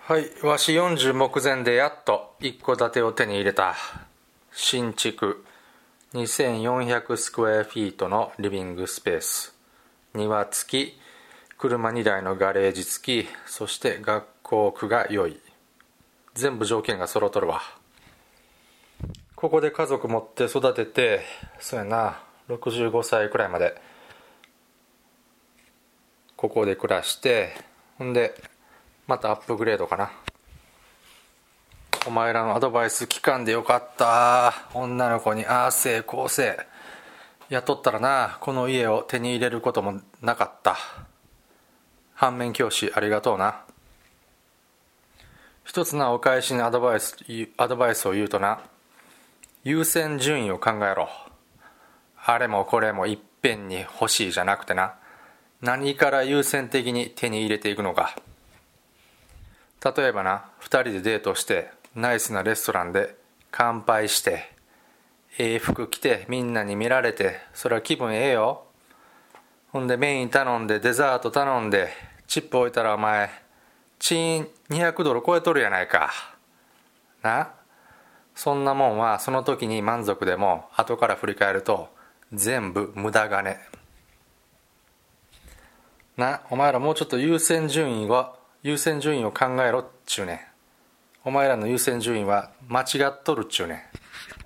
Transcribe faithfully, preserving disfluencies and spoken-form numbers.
はい、わしよんじゅう目前でやっと一戸建てを手に入れた。新築にせんよんひゃくスクエアフィートのリビングスペース、庭付き、車にだいのガレージ付き、そして学校区が良い。全部条件が揃っとるわ。ここで家族持って育てて、そうやな、ろくじゅうごさいくらいまでここで暮らして、ほんでまたアップグレードかな。お前らのアドバイス聞かんでよかった。女の子にああせいこうせい雇ったらな、この家を手に入れることもなかった。反面教師ありがとうな。一つな、お返しにアドバイスアドバイスを言うとな、優先順位を考えろ。あれもこれもいっぺんに欲しいじゃなくてな、何から優先的に手に入れていくのか。例えばな、二人でデートしてナイスなレストランで乾杯して、ええ服着てみんなに見られて、それは気分ええよ。ほんでメイン頼んでデザート頼んでチップ置いたら、お前チーンにひゃくドル超えとるやないかな。そんなもんはその時に満足でも、後から振り返ると全部無駄金な。お前らもうちょっと優先順位を優先順位を考えろっちゅうねん。お前らの優先順位は間違っとるっちゅうねん。